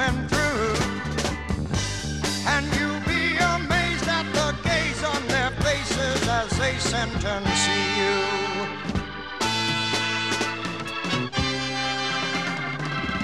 going through. And you'll be amazed at the gaze on their faces as they sentence